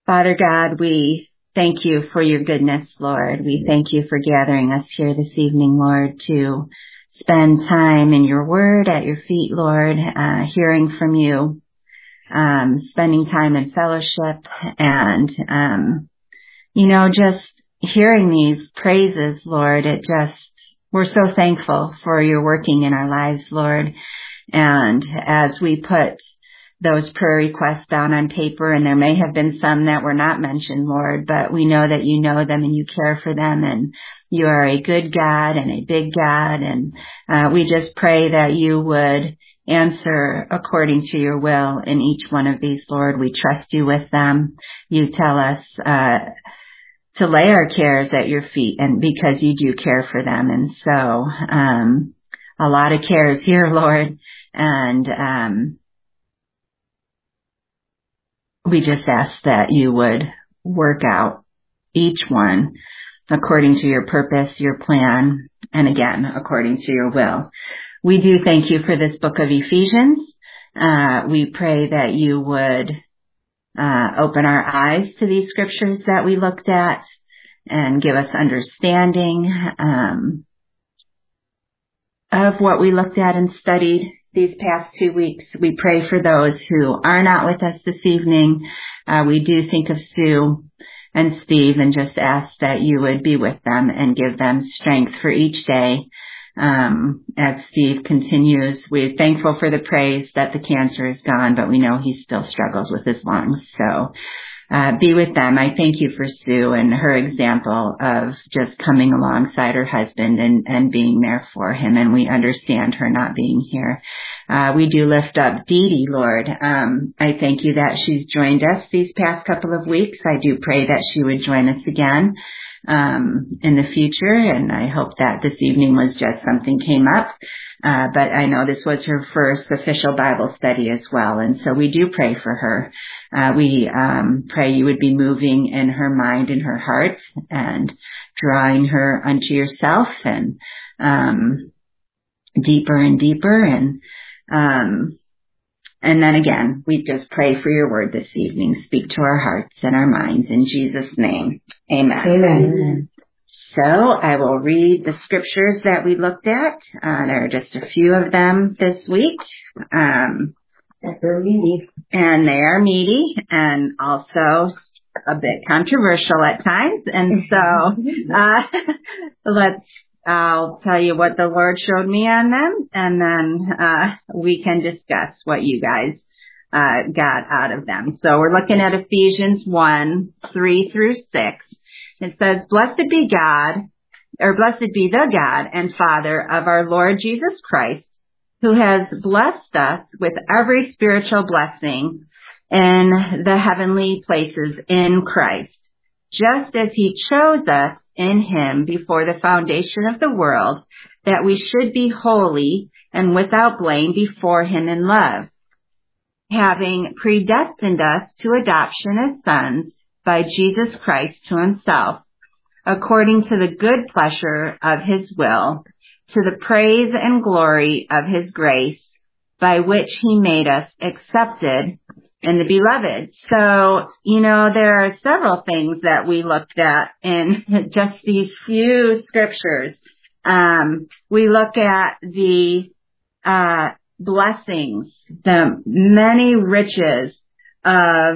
Father God, we thank you for your goodness, Lord. We thank you for gathering us here this evening, Lord, to spend time in your word at your feet, Lord, hearing from you, spending time in fellowship and, just hearing these praises, Lord. We're so thankful for your working in our lives, Lord. And as we put those prayer requests down on paper, and there may have been some that were not mentioned, Lord, but we know that you know them and you care for them, and you are a good God and a big God, and we just pray that you would answer according to your will in each one of these, Lord. We trust you with them. You tell us to lay our cares at your feet, and because you do care for them, and so a lot of cares here, Lord, and we just ask that you would work out each one according to your purpose, your plan, and again, according to your will. We do thank you for this book of Ephesians. We pray that you would open our eyes to these scriptures that we looked at and give us understanding of what we looked at and studied these past 2 weeks. We pray for those who are not with us this evening. We do think of Sue and Steve and just ask that you would be with them and give them strength for each day. As Steve continues, we're thankful for the praise that the cancer is gone, but we know he still struggles with his lungs. So be with them. I thank you for Sue and her example of just coming alongside her husband and being there for him. And we understand her not being here. We do lift up Dee Dee, Lord. I thank you that she's joined us these past couple of weeks. I do pray that she would join us again in the future, and I hope that this evening was just something came up. But I know this was her first official Bible study as well, and so we do pray for her. We pray you would be moving in her mind and her heart and drawing her unto yourself and deeper and deeper. And then again, we just pray for your word this evening. Speak to our hearts and our minds in Jesus' name. Amen. Amen. So I will read the scriptures that we looked at. There are just a few of them this week. They're meaty. And they are meaty and also a bit controversial at times. And so I'll tell you what the Lord showed me on them, and then we can discuss what you guys got out of them. So we're looking at Ephesians 1:3-6. It says, Blessed be the God and Father of our Lord Jesus Christ, who has blessed us with every spiritual blessing in the heavenly places in Christ, just as he chose us in him before the foundation of the world, that we should be holy and without blame before him in love, having predestined us to adoption as sons by Jesus Christ to himself, according to the good pleasure of his will, to the praise and glory of his grace, by which he made us accepted in the beloved. So, there are several things that we looked at in just these few scriptures. We look at the blessings, the many riches of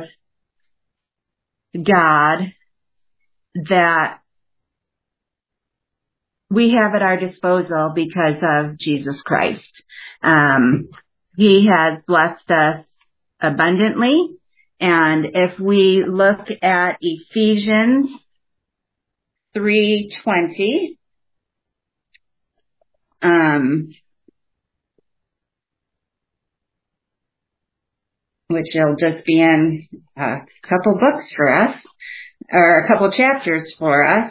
God that we have at our disposal because of Jesus Christ. He has blessed us abundantly. And if we look at Ephesians 3:20, which will just be in a couple books for us, or a couple chapters for us,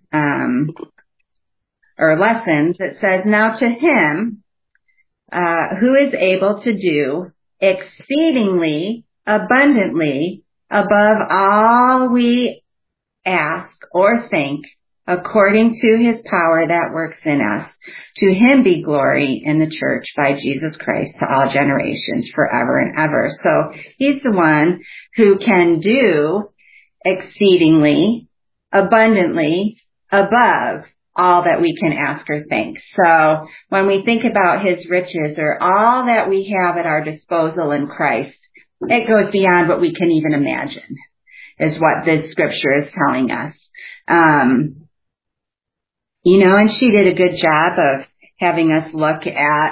or lessons, it says, Now to him who is able to do exceedingly abundantly above all we ask or think, according to his power that works in us. To him be glory in the church by Jesus Christ to all generations forever and ever. So he's the one who can do exceedingly, abundantly, above all that we can ask or think. So when we think about his riches or all that we have at our disposal in Christ, it goes beyond what we can even imagine, is what this scripture is telling us. And she did a good job of having us look at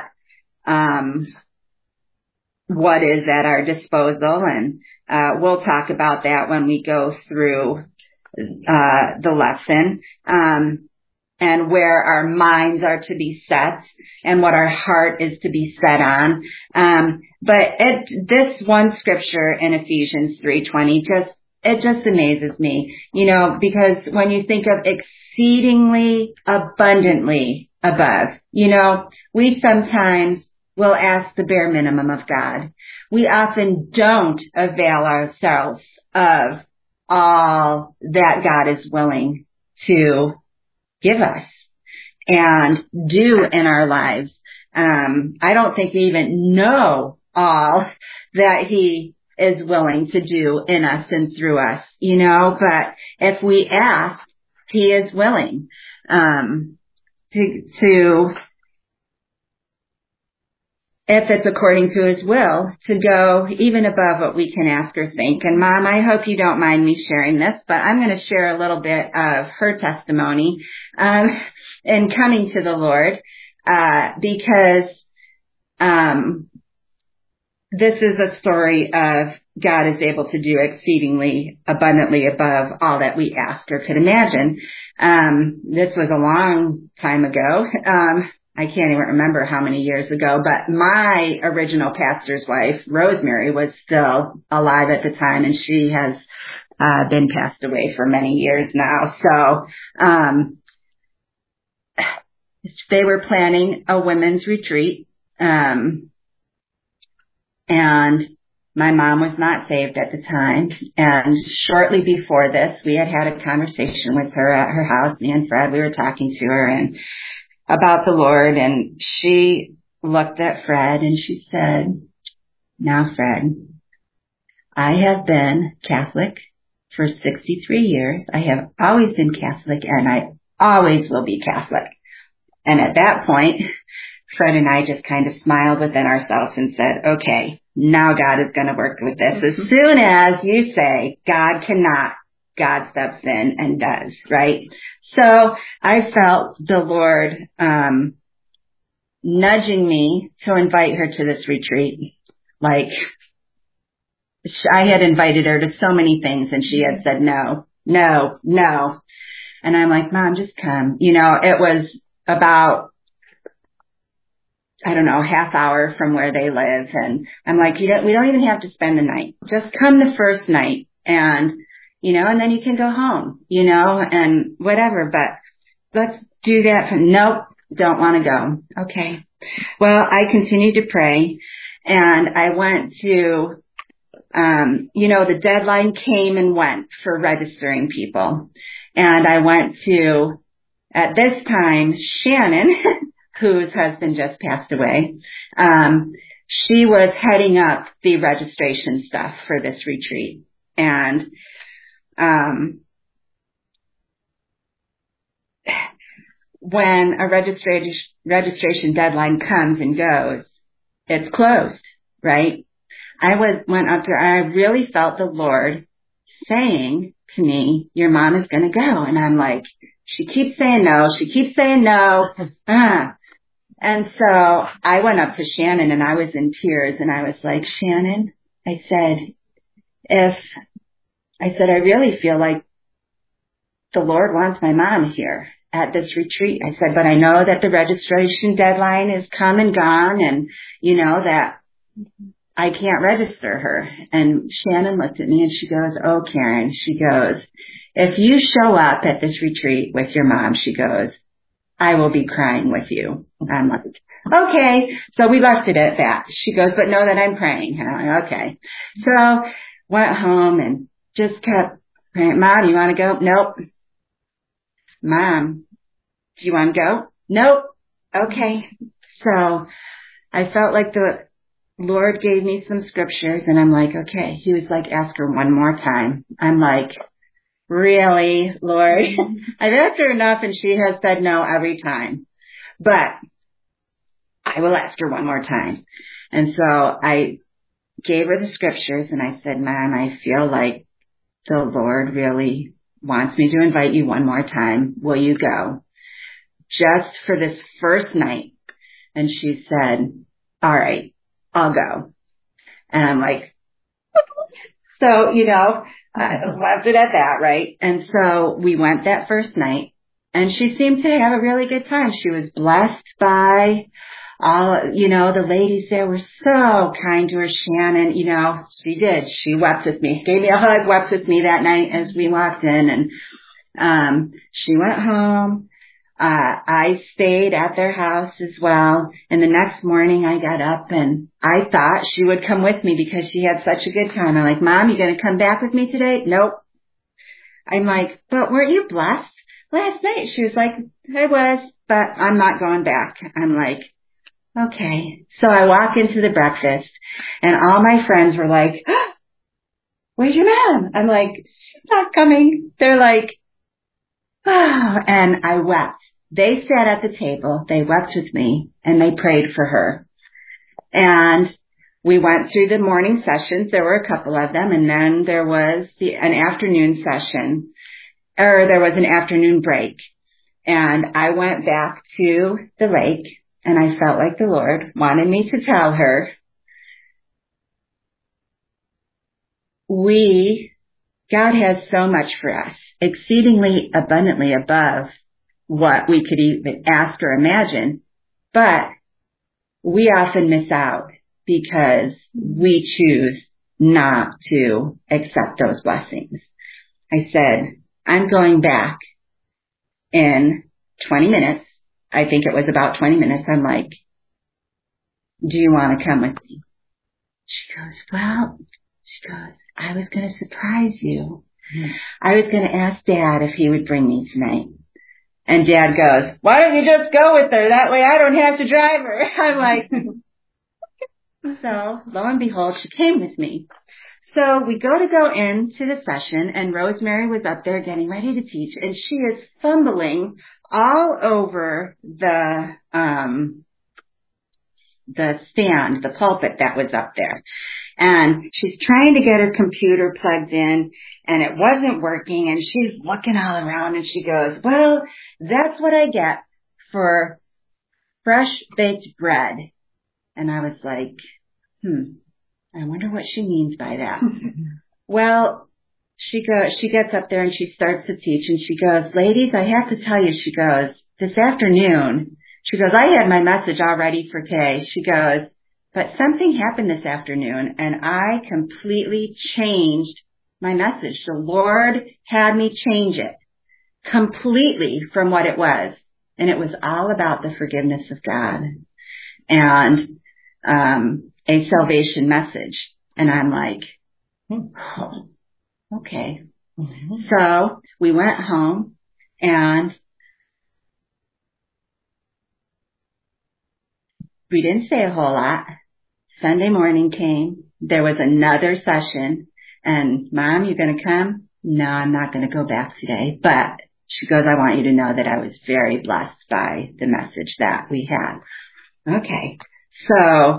what is at our disposal, and we'll talk about that when we go through the lesson, and where our minds are to be set and what our heart is to be set on. But this one scripture in Ephesians 3:20 just amazes me, because when you think of exceedingly abundantly above, we sometimes will ask the bare minimum of God. We often don't avail ourselves of all that God is willing to give us and do in our lives. I don't think we even know all that he is willing to do in us and through us, but if we ask, he is willing to if it's according to his will, to go even above what we can ask or think. And Mom, I hope you don't mind me sharing this, but I'm going to share a little bit of her testimony in coming to the Lord, because this is a story of God is able to do exceedingly abundantly above all that we ask or could imagine. This was a long time ago. I can't even remember how many years ago, but my original pastor's wife, Rosemary, was still alive at the time, and she has been passed away for many years now. So they were planning a women's retreat, and my mom was not saved at the time. And shortly before this, we had a conversation with her at her house. Me and Fred, we were talking to her and about the Lord, and she looked at Fred and she said, "Now, Fred, I have been Catholic for 63 years. I have always been Catholic, and I always will be Catholic." And at that point, Fred and I just kind of smiled within ourselves and said, okay, now God is going to work with this. As soon as you say God cannot, God steps in and does, right? So I felt the Lord nudging me to invite her to this retreat. Like, I had invited her to so many things, and she had said no. And I'm like, Mom, just come. It was about, I don't know, half hour from where they live. And I'm like, we don't even have to spend the night. Just come the first night, and and then you can go home, and whatever, but let's do that. Nope, don't want to go. Okay. Well, I continued to pray, and I went to, the deadline came and went for registering people. And I went to, at this time, Shannon, whose husband just passed away. She was heading up the registration stuff for this retreat. And when a registration deadline comes and goes, it's closed, right? I went up there, and I really felt the Lord saying to me, your mom is going to go. And I'm like, she keeps saying no. And so I went up to Shannon, and I was in tears, and I was like, Shannon, I said, I really feel like the Lord wants my mom here at this retreat. I said, but I know that the registration deadline is come and gone, and that I can't register her. And Shannon looked at me and she goes, oh, Karen, she goes, if you show up at this retreat with your mom, she goes, I will be crying with you. And I'm like, okay. So we left it at that. She goes, but know that I'm praying. And I'm like, okay. So went home and just kept praying. Mom, you want to go? Nope. Mom, do you want to go? Nope. Okay. So I felt like the Lord gave me some scriptures, and I'm like, okay. He was like, ask her one more time. I'm like, really, Lord? I've asked her enough and she has said no every time. But I will ask her one more time. And so I gave her the scriptures and I said, Mom, I feel like the Lord really wants me to invite you one more time. Will you go? Just for this first night. And she said, all right, I'll go. And I'm like, so, I left it at that, right? And so we went that first night and she seemed to have a really good time. She was blessed by all, the ladies there were so kind to her. Shannon, she did. She wept with me, gave me a hug, wept with me that night as we walked in and, she went home. I stayed at their house as well. And the next morning I got up and I thought she would come with me because she had such a good time. I'm like, Mom, you going to come back with me today? Nope. I'm like, but weren't you blessed last night? She was like, I was, but I'm not going back. I'm like, okay. So I walk into the breakfast and all my friends were like, oh, where's your mom? I'm like, she's not coming. They're like, oh, and I wept. They sat at the table, they wept with me, and they prayed for her. And we went through the morning sessions. There were a couple of them, and then there was an afternoon session, or there was an afternoon break. And I went back to the lake, and I felt like the Lord wanted me to tell her, God has so much for us, exceedingly abundantly above what we could even ask or imagine, but we often miss out because we choose not to accept those blessings. I said, I'm going back in 20 minutes. I think it was about 20 minutes. I'm like, do you want to come with me? She goes, I was going to surprise you. I was going to ask Dad if he would bring me tonight. And Dad goes, why don't you just go with her? That way I don't have to drive her. I'm like, so lo and behold, she came with me. So we go into the session and Rosemary was up there getting ready to teach and she is fumbling all over the stand, the pulpit that was up there. And she's trying to get her computer plugged in and it wasn't working and she's looking all around and she goes, well, that's what I get for fresh baked bread. And I was like, I wonder what she means by that. Well, she gets up there and she starts to teach and she goes, ladies, I have to tell you, she goes, this afternoon, she goes, I had my message all ready for Kay. She goes, but something happened this afternoon and I completely changed my message. The Lord had me change it completely from what it was. And it was all about the forgiveness of God and a salvation message. And I'm like, oh, okay. Mm-hmm. So we went home and we didn't say a whole lot. Sunday morning came. There was another session. And Mom, you going to come? No, I'm not going to go back today. But she goes, I want you to know that I was very blessed by the message that we had. Okay. So,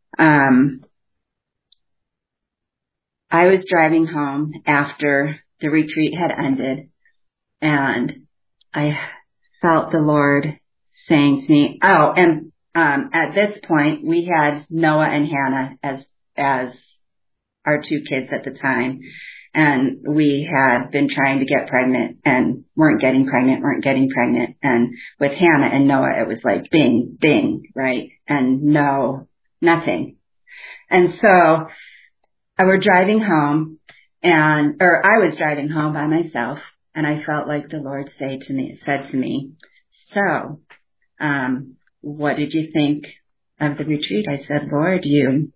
I was driving home after the retreat had ended and I felt the Lord saying to me, at this point we had Noah and Hannah as our two kids at the time. And we had been trying to get pregnant and weren't getting pregnant. And with Hannah and Noah, it was like bing, bing, right? And no, nothing. And so I was driving home by myself and I felt like the Lord said to me, so, what did you think of the retreat? I said, Lord, you,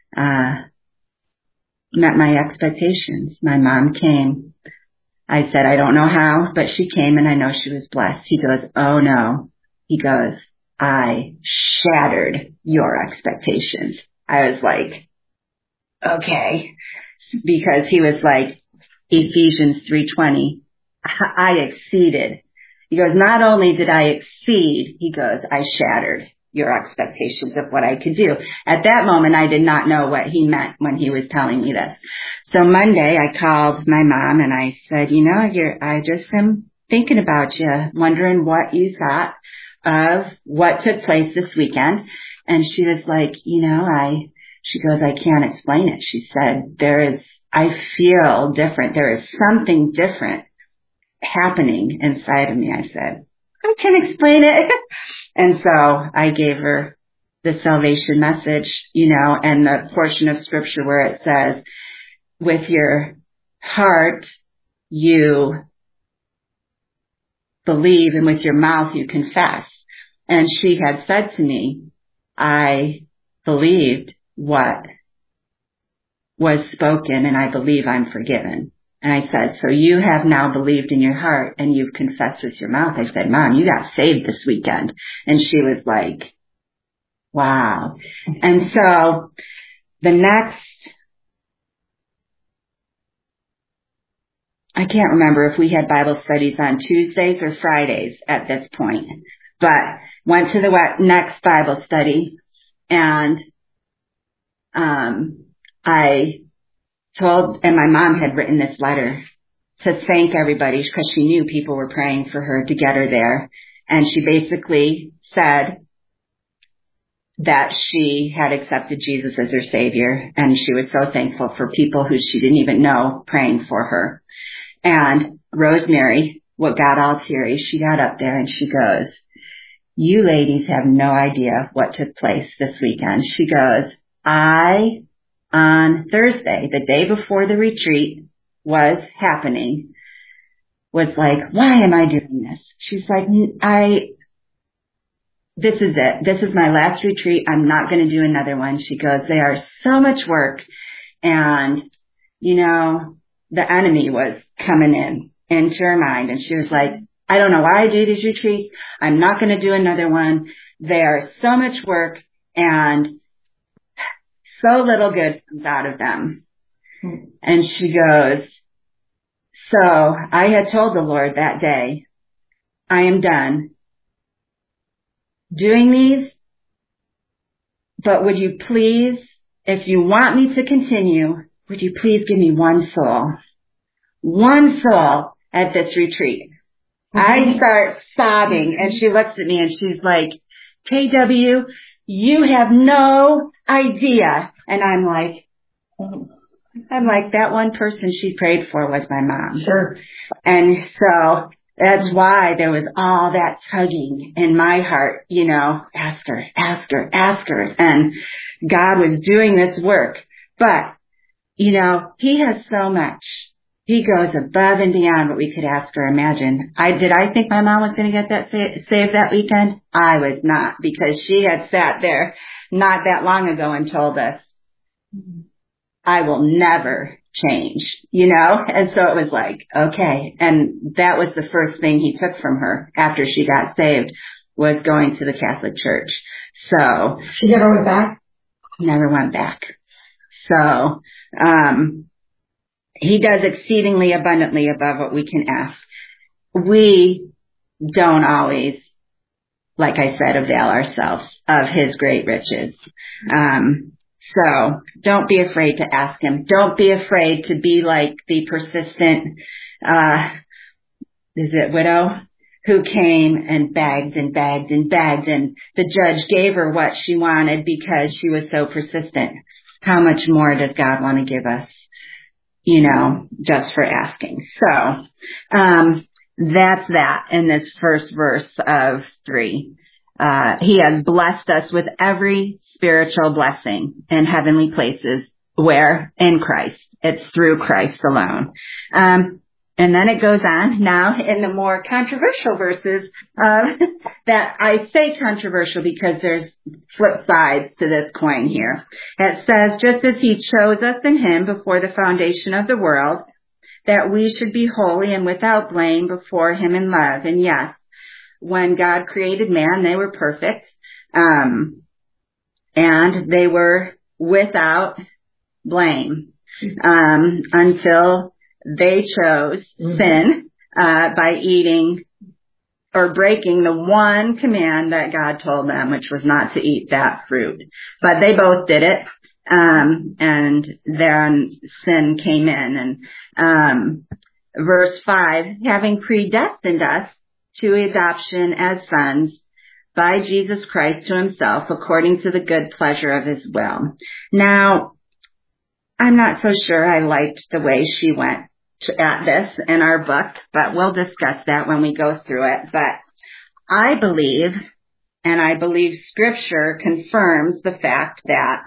met my expectations. My mom came. I said, I don't know how, but she came and I know she was blessed. He goes, oh no. He goes, I shattered your expectations. I was like, okay. Because he was like, Ephesians 3:20. I exceeded. He goes, not only did I exceed, he goes, I shattered your expectations of what I could do. At that moment, I did not know what he meant when he was telling me this. So Monday, I called my mom and I said, I just am thinking about you, wondering what you thought of what took place this weekend. And she was like, she goes, I can't explain it. She said, I feel different. There is something different happening inside of me. I said, I can explain it. And so I gave her the salvation message, and the portion of scripture where it says, with your heart, you believe, and with your mouth, you confess. And she had said to me, I believed what was spoken, and I believe I'm forgiven. And I said, so you have now believed in your heart and you've confessed with your mouth. I said, Mom, you got saved this weekend. And she was like, wow. And so I can't remember if we had Bible studies on Tuesdays or Fridays at this point, but went to the next Bible study, and and my mom had written this letter to thank everybody because she knew people were praying for her to get her there. And she basically said that she had accepted Jesus as her Savior, and she was so thankful for people who she didn't even know praying for her. And Rosemary, what got all teary, she got up there and she goes, you ladies have no idea what took place this weekend. She goes, on Thursday, the day before the retreat was happening, was like, why am I doing this? She's like, this is it. This is my last retreat. I'm not going to do another one. She goes, they are so much work. And, the enemy was coming into her mind. And she was like, I don't know why I do these retreats. I'm not going to do another one. They are so much work and so little good comes out of them. And she goes, so I had told the Lord that day, I am done doing these, but would you please, if you want me to continue, would you please give me one soul at this retreat? I start sobbing and she looks at me and she's like, KW, you have no idea. And I'm like, that one person she prayed for was my mom. Sure. And so that's why there was all that tugging in my heart, ask her. And God was doing this work. But, he has so much. He goes above and beyond what we could ask or imagine. Did I think my mom was going to get that saved that weekend? I was not, because she had sat there not that long ago and told us, I will never change, And so it was like, okay. And that was the first thing he took from her after she got saved, was going to the Catholic Church. So she never went back? Never went back. So, he does exceedingly abundantly above what we can ask. We don't always, like I said, avail ourselves of his great riches. So don't be afraid to ask him. Don't be afraid to be like the persistent, widow who came and begged and begged and begged, and the judge gave her what she wanted because she was so persistent. How much more does God want to give us? Just for asking. So, that's that in this first verse of 3. He has blessed us with every spiritual blessing in heavenly places, where in Christ. It's through Christ alone. And then it goes on now in the more controversial verses, that I say controversial because there's flip sides to this coin here. It says, just as he chose us in him before the foundation of the world, that we should be holy and without blame before him in love. And yes, when God created man, they were perfect, and they were without blame, until they chose sin by eating or breaking the one command that God told them, which was not to eat that fruit. But they both did it, and then sin came in. And verse 5, having predestined us to adoption as sons by Jesus Christ to himself, according to the good pleasure of his will. Now, I'm not so sure I liked the way she went at this in our book, but we'll discuss that when we go through it. But I believe, and I believe Scripture confirms the fact that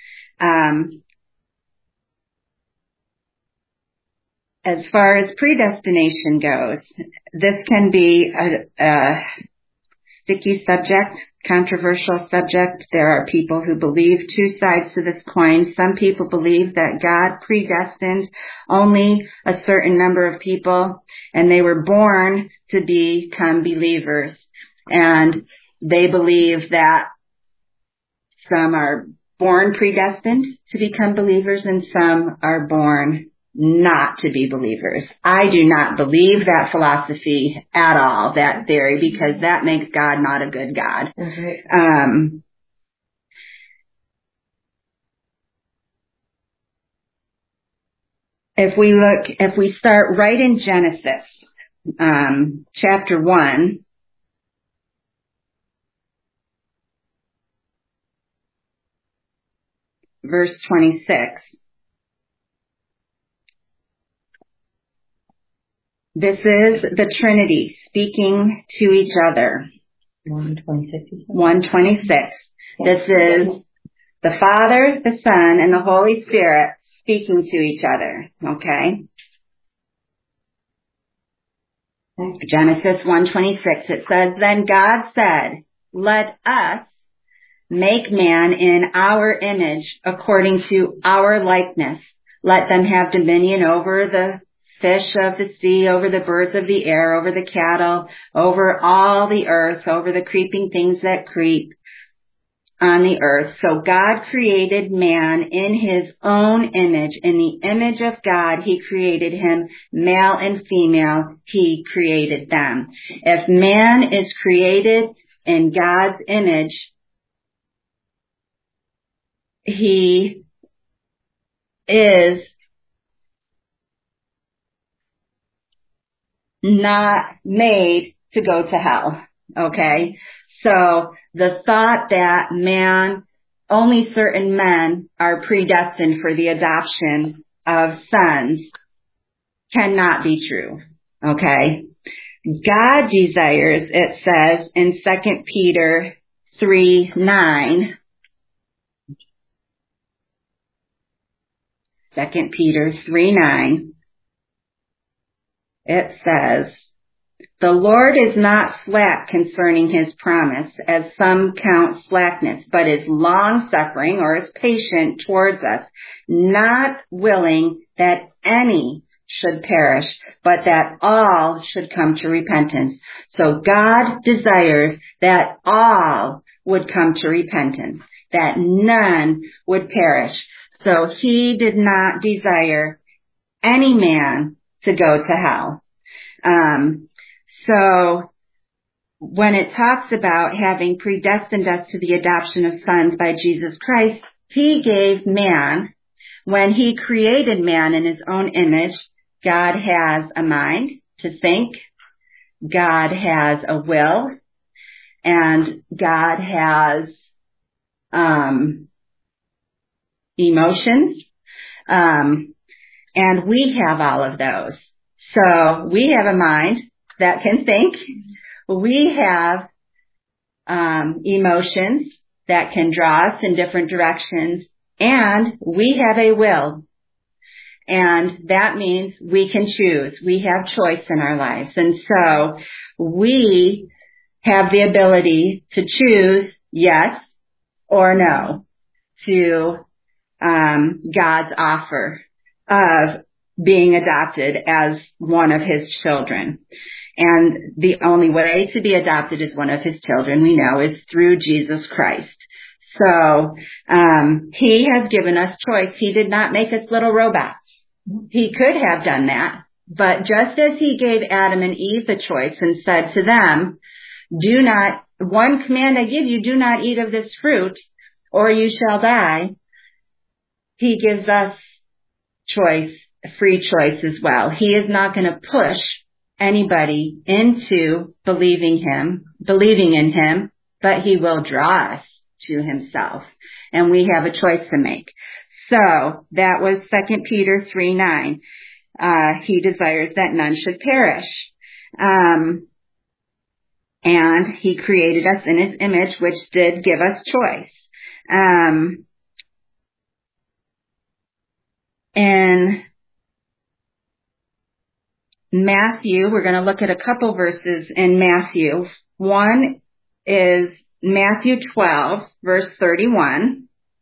as far as predestination goes, this can be a sticky subject, controversial subject. There are people who believe two sides to this coin. Some people believe that God predestined only a certain number of people, and they were born to become believers. And they believe that some are born predestined to become believers and some are born not to be believers. I do not believe that philosophy at all, that theory, because that makes God not a good God. Mm-hmm. If we start right in Genesis, chapter 1, verse 26. This is the Trinity speaking to each other. 126. This is the Father, the Son, and the Holy Spirit speaking to each other. Okay? Genesis 1:26. It says, then God said, let us make man in our image according to our likeness. Let them have dominion over the fish of the sea, over the birds of the air, over the cattle, over all the earth, over the creeping things that creep on the earth. So God created man in his own image. In the image of God, he created him, male and female, he created them. If man is created in God's image, he is not made to go to hell. Okay? So the thought that only certain men are predestined for the adoption of sons cannot be true. Okay? God desires, it says in 2 Peter 3:9, 2 Peter 3:9, it says, the Lord is not slack concerning his promise, as some count slackness, but is long-suffering or is patient towards us, not willing that any should perish, but that all should come to repentance. So God desires that all would come to repentance, that none would perish. So he did not desire any man to go to hell. So when it talks about having predestined us to the adoption of sons by Jesus Christ, he gave man, when he created man in his own image, God has a mind to think, God has a will, and God has emotions, and we have all of those. So we have a mind that can think. We have emotions that can draw us in different directions, and we have a will. And that means we can choose. We have choice in our lives. And so we have the ability to choose yes or no to God's offer of being adopted as one of his children. And the only way to be adopted as one of his children, we know, is through Jesus Christ. So he has given us choice. He did not make us little robots. He could have done that. But just as he gave Adam and Eve the choice and said to them, one command I give you, do not eat of this fruit or you shall die. He gives us free choice as well. He is not going to push anybody into believing in him, but he will draw us to himself. And we have a choice to make. So that was 2 Peter 3:9. He desires that none should perish. And he created us in his image, which did give us choice. In Matthew, we're going to look at a couple verses in Matthew. One is Matthew 12, verse 31.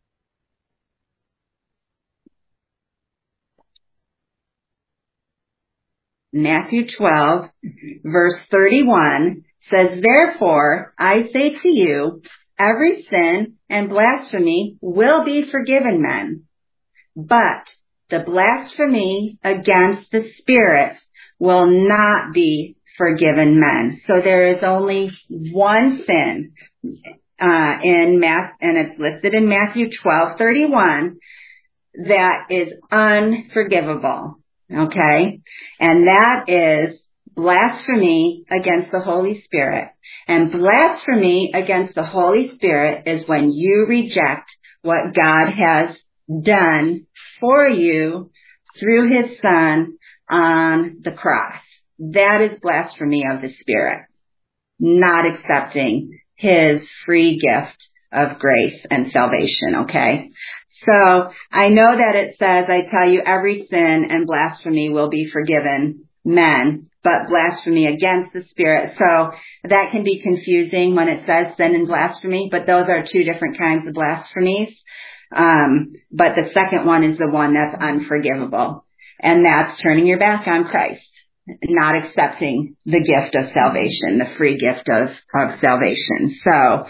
Matthew 12, verse 31 says, therefore, I say to you, every sin and blasphemy will be forgiven men, but the blasphemy against the Spirit will not be forgiven men. So there is only one sin and it's listed in Matthew 12:31 that is unforgivable. Okay? And that is blasphemy against the Holy Spirit. And blasphemy against the Holy Spirit is when you reject what God has done for you through his Son on the cross. That is blasphemy of the Spirit, not accepting his free gift of grace and salvation, okay? So I know that it says, I tell you, every sin and blasphemy will be forgiven men, but blasphemy against the Spirit. So that can be confusing when it says sin and blasphemy, but those are two different kinds of blasphemies. But the second one is the one that's unforgivable, and that's turning your back on Christ, not accepting the gift of salvation, the free gift of salvation. So,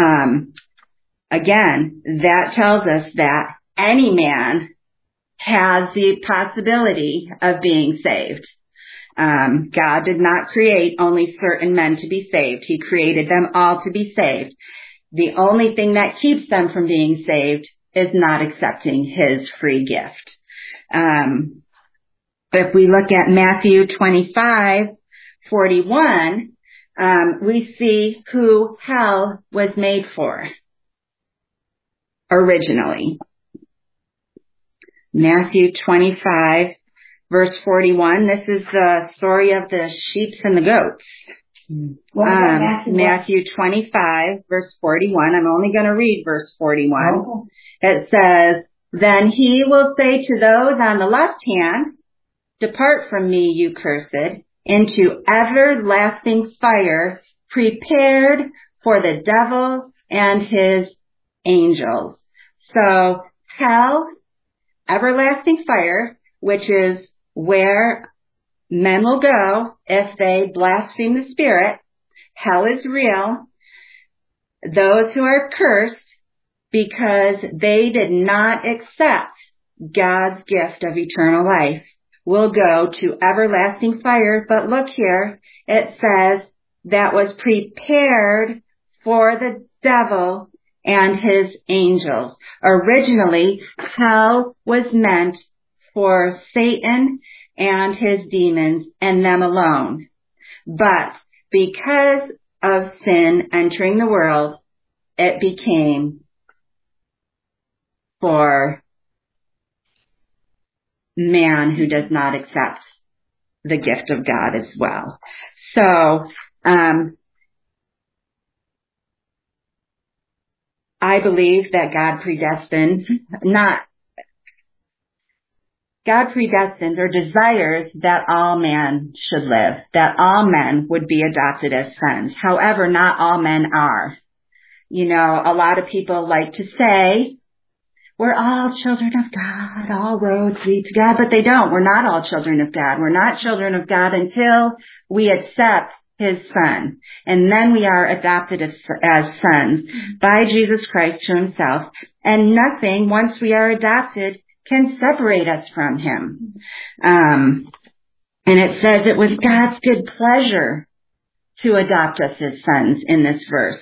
again, that tells us that any man has the possibility of being saved. God did not create only certain men to be saved. He created them all to be saved. The only thing that keeps them from being saved is not accepting his free gift. If we look at Matthew 25:41, we see who hell was made for originally. Matthew 25, verse 41. This is the story of the sheep and the goats. Matthew 25, verse 41. I'm only going to read verse 41. It says, then he will say to those on the left hand, depart from me, you cursed, into everlasting fire prepared for the devil and his angels. So hell, everlasting fire, which is where men will go if they blaspheme the Spirit. Hell is real. Those who are cursed because they did not accept God's gift of eternal life will go to everlasting fire. But look here, it says that was prepared for the devil and his angels. Originally, hell was meant for Satan and his demons and them alone. But because of sin entering the world, it became for man who does not accept the gift of God as well. So, I believe that God predestines or desires that all men should live, that all men would be adopted as sons. However, not all men are. You know, a lot of people like to say, we're all children of God, all roads lead to God, but they don't. We're not all children of God. We're not children of God until we accept his Son. And then we are adopted as sons by Jesus Christ to himself. And nothing, once we are adopted, can separate us from him. And it says it was God's good pleasure to adopt us as sons in this verse.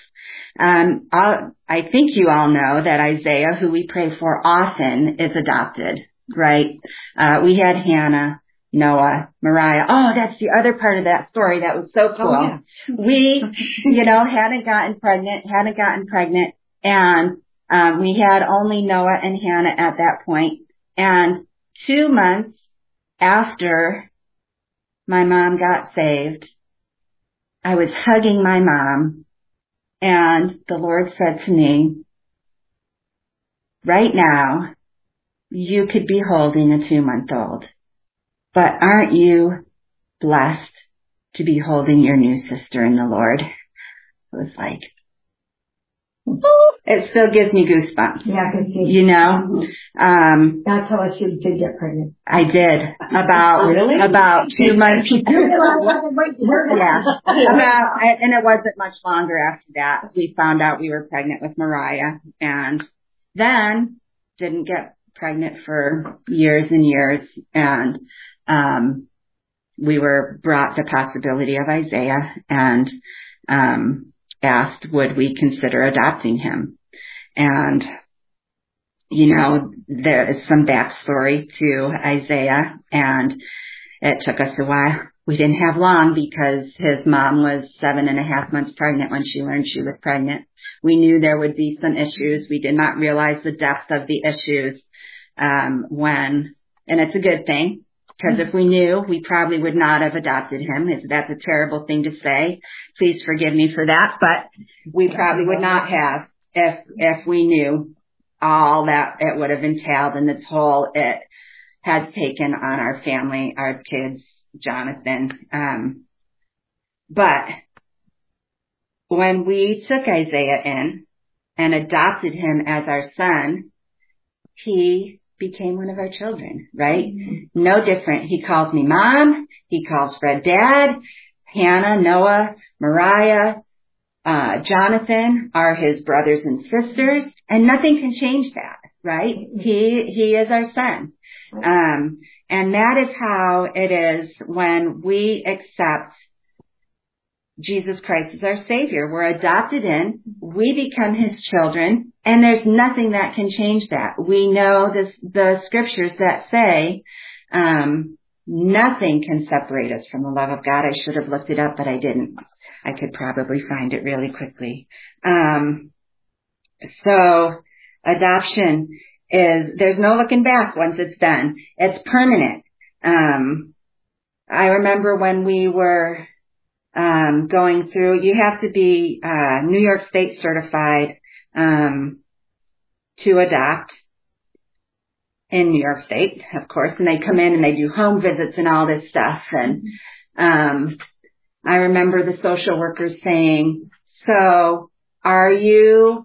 I think you all know that Isaiah, who we pray for often, is adopted, right? We had Hannah, Noah, Mariah. Oh, that's the other part of that story that was so cool. Oh, yeah. We, hadn't gotten pregnant, and we had only Noah and Hannah at that point. And 2 months after my mom got saved, I was hugging my mom, and the Lord said to me, right now, you could be holding a 2-month-old, but aren't you blessed to be holding your new sister in the Lord? It was like, it still gives me goosebumps. Yeah, I can see. God told us you did get pregnant. I did. About 2 months. Yeah. And it wasn't much longer after that. We found out we were pregnant with Mariah, and then didn't get pregnant for years and years. And, we were brought the possibility of Isaiah and, asked, would we consider adopting him? And, there is some backstory to Isaiah, and it took us a while. We didn't have long because his mom was 7.5 months pregnant when she learned she was pregnant. We knew there would be some issues. We did not realize the depth of the issues, and it's a good thing. Because if we knew, we probably would not have adopted him. That's a terrible thing to say. Please forgive me for that. But we probably would not have if we knew all that it would have entailed and the toll it had taken on our family, our kids, Jonathan. But when we took Isaiah in and adopted him as our son, he became one of our children, right? Mm-hmm. No different. He calls me mom. He calls Fred dad. Hannah, Noah, Mariah, Jonathan are his brothers and sisters, and nothing can change that, right? Mm-hmm. He is our son. And that is how it is when we accept Jesus Christ as our Savior. We're adopted in, we become His children, and there's nothing that can change that. We know the scriptures that say, nothing can separate us from the love of God. I should have looked it up, but I didn't. I could probably find it really quickly. So adoption there's no looking back once it's done. It's permanent. I remember when we were going through, you have to be New York State certified to adopt in New York State, of course, and they come in and they do home visits and all this stuff. And I remember the social workers saying, so are you,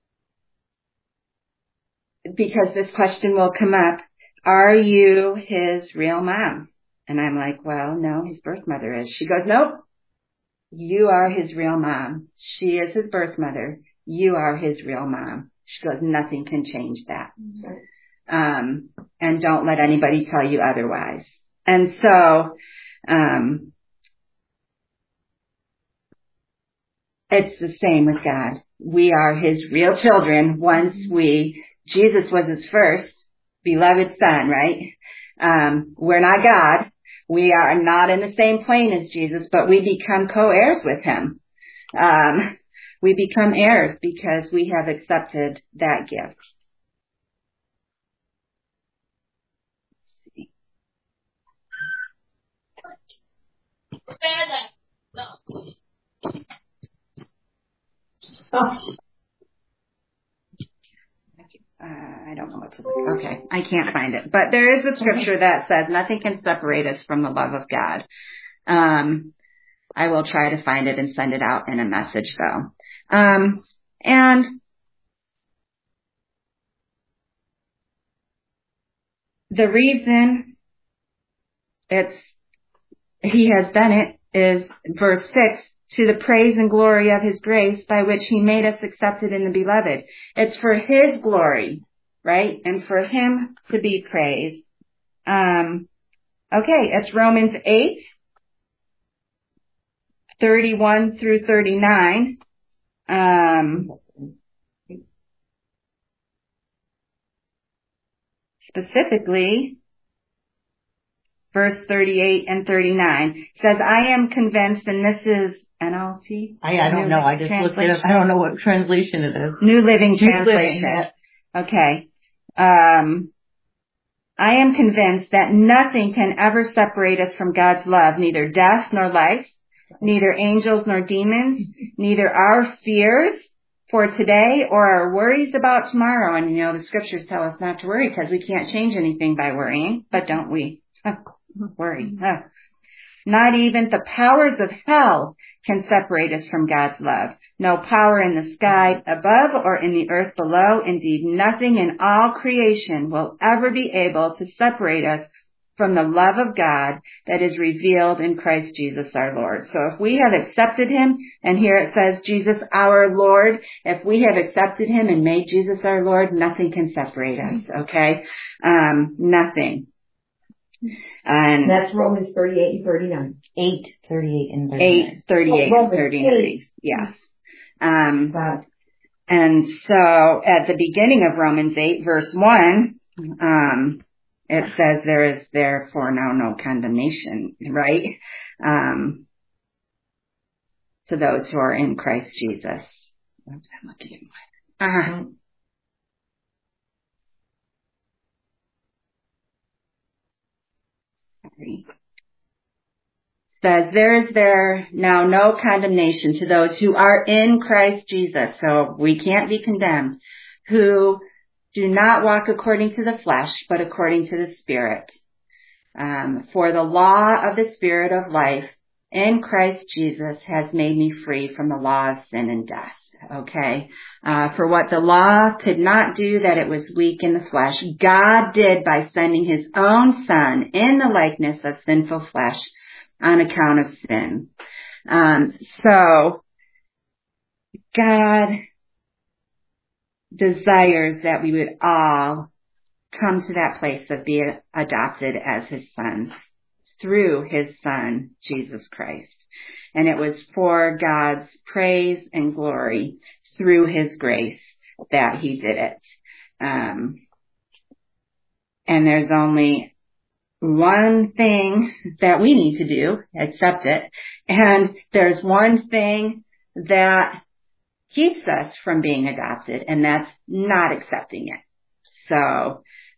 because this question will come up, are you his real mom? And I'm like, well, no, his birth mother is. She goes, nope. You are his real mom. She is his birth mother. You are his real mom. She goes, nothing can change that. And don't let anybody tell you otherwise. And so, it's the same with God. We are his real children once Jesus was his first beloved son, right? We're not God. We are not in the same plane as Jesus, but we become co-heirs with him. We become heirs because we have accepted that gift. I don't know what to look. Okay, I can't find it. But there is a scripture that says nothing can separate us from the love of God. I will try to find it and send it out in a message though. And the reason he has done it is verse 6, to the praise and glory of his grace by which he made us accepted in the beloved. It's for his glory right? And for him to be praised. Okay, it's Romans 8, 31 through 39. Specifically, verse 38 and 39 says, I am convinced, and this is NLT? I don't know. I just looked it up. I don't know what translation it is. New Living Translation. Okay. I am convinced that nothing can ever separate us from God's love, neither death nor life, neither angels nor demons, neither our fears for today or our worries about tomorrow. And the scriptures tell us not to worry because we can't change anything by worrying, but don't we? Worry. Not even the powers of hell can separate us from God's love. No power in the sky above or in the earth below. Indeed, nothing in all creation will ever be able to separate us from the love of God that is revealed in Christ Jesus our Lord. So if we have accepted him, and here it says Jesus our Lord, if we have accepted him and made Jesus our Lord, nothing can separate us, okay? Nothing. And that's Romans 38 and 39. 8, 38 and 39. 8, 38 and 39. Yes. And so at the beginning of Romans 8, verse 1, it says there is therefore now no condemnation, right? To those who are in Christ Jesus. Oops, I'm looking at says there is there now no condemnation to those who are in Christ Jesus. So we can't be condemned, who do not walk according to the flesh, but according to the Spirit. For the law of the Spirit of life in Christ Jesus has made me free from the law of sin and death. Okay. For what the law could not do, that it was weak in the flesh, God did by sending his own Son in the likeness of sinful flesh on account of sin. So God desires that we would all come to that place of being adopted as his sons through his Son, Jesus Christ. And it was for God's praise and glory through his grace that he did it. And there's only one thing that we need to do, accept it. And there's one thing that keeps us from being adopted, and that's not accepting it. So,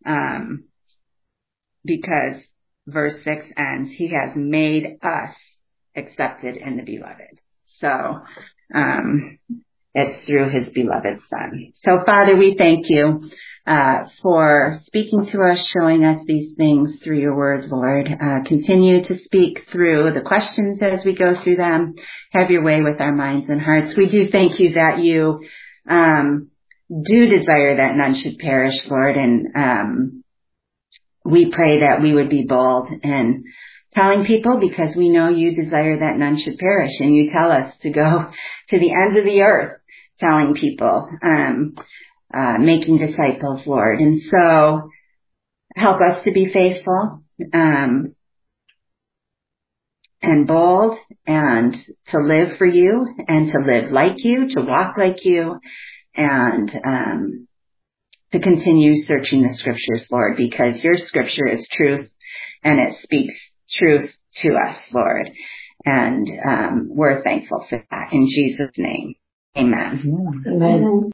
because verse 6 ends, he has made us accepted in the beloved. So, it's through his beloved Son. So, Father, we thank you for speaking to us, showing us these things through your word, Lord. Continue to speak through the questions as we go through them. Have your way with our minds and hearts. We do thank you that you do desire that none should perish, Lord, and we pray that we would be bold in telling people, because we know you desire that none should perish, and you tell us to go to the ends of the earth telling people, making disciples, Lord. And so help us to be faithful and bold, and to live for you, and to live like you, to walk like you, and to continue searching the scriptures, Lord, because your scripture is truth and it speaks truth to us, Lord. And we're thankful for that. In Jesus' name, amen. Amen.